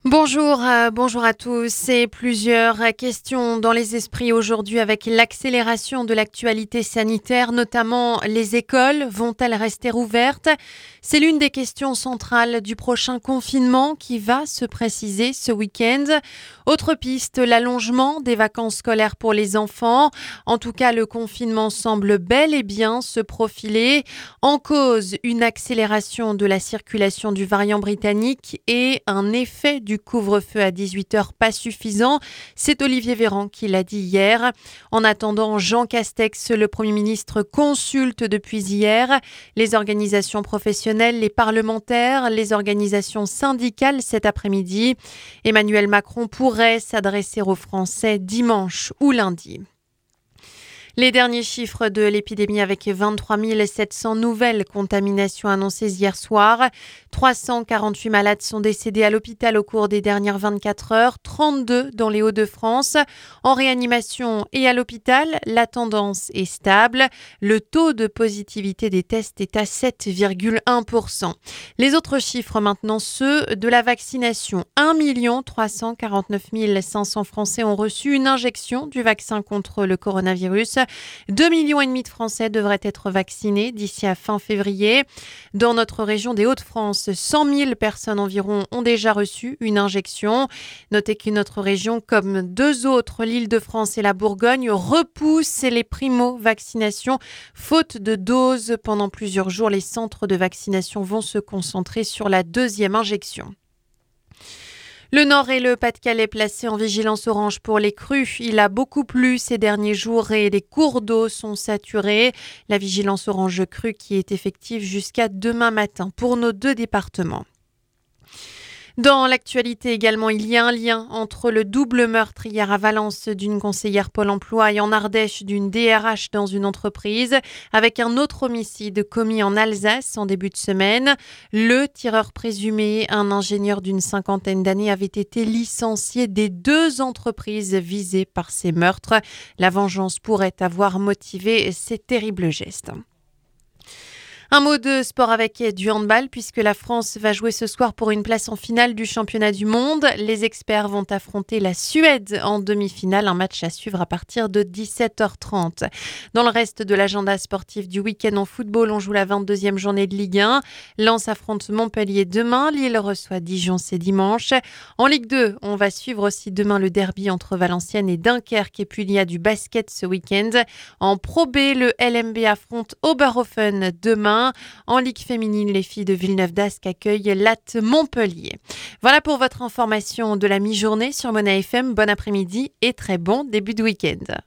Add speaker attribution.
Speaker 1: Bonjour à tous. Et plusieurs questions dans les esprits aujourd'hui avec l'accélération de l'actualité sanitaire, notamment les écoles. Vont-elles rester ouvertes ? C'est l'une des questions centrales du prochain confinement qui va se préciser ce week-end. Autre piste, l'allongement des vacances scolaires pour les enfants. En tout cas, le confinement semble bel et bien se profiler. En cause, une accélération de la circulation du variant britannique et un effet du couvre-feu à 18h pas suffisant. C'est Olivier Véran qui l'a dit hier. En attendant, Jean Castex, le Premier ministre, consulte depuis hier les organisations professionnelles, les parlementaires, les organisations syndicales cet après-midi. Emmanuel Macron pourrait s'adresser aux Français dimanche ou lundi. Les derniers chiffres de l'épidémie avec 23 700 nouvelles contaminations annoncées hier soir. 348 malades sont décédés à l'hôpital au cours des dernières 24 heures, 32 dans les Hauts-de-France. En réanimation et à l'hôpital, la tendance est stable. Le taux de positivité des tests est à 7,1%. Les autres chiffres maintenant, ceux de la vaccination. 1 349 500 Français ont reçu une injection du vaccin contre le coronavirus. 2,5 millions de Français devraient être vaccinés d'ici à fin février. Dans notre région des Hauts-de-France, 100 000 personnes environ ont déjà reçu une injection. Notez qu'une autre région, comme deux autres, l'Île-de-France et la Bourgogne, repousse les primo-vaccinations. Faute de doses, pendant plusieurs jours, les centres de vaccination vont se concentrer sur la deuxième injection. Le Nord et le Pas-de-Calais placés en vigilance orange pour les crues. Il a beaucoup plu ces derniers jours et les cours d'eau sont saturés. La vigilance orange crue qui est effective jusqu'à demain matin pour nos deux départements. Dans l'actualité également, il y a un lien entre le double meurtre hier à Valence d'une conseillère Pôle emploi et en Ardèche d'une DRH dans une entreprise, avec un autre homicide commis en Alsace en début de semaine. Le tireur présumé, un ingénieur d'une 50aine d'années, avait été licencié des deux entreprises visées par ces meurtres. La vengeance pourrait avoir motivé ces terribles gestes. Un mot de sport avec du handball puisque la France va jouer ce soir pour une place en finale du championnat du monde. Les experts vont affronter la Suède en demi-finale, un match à suivre à partir de 17h30. Dans le reste de l'agenda sportif du week-end en football, on joue la 22e journée de Ligue 1. Lens affronte Montpellier demain, Lille reçoit Dijon, c'est dimanche. En Ligue 2, on va suivre aussi demain le derby entre Valenciennes et Dunkerque et puis il y a du basket ce week-end. En Pro B, le LMB affronte Oberhofen demain. En Ligue féminine, les filles de Villeneuve-d'Ascq accueillent Latte Montpellier. Voilà pour votre information de la mi-journée sur Mona FM. Bon après-midi et très bon début de week-end.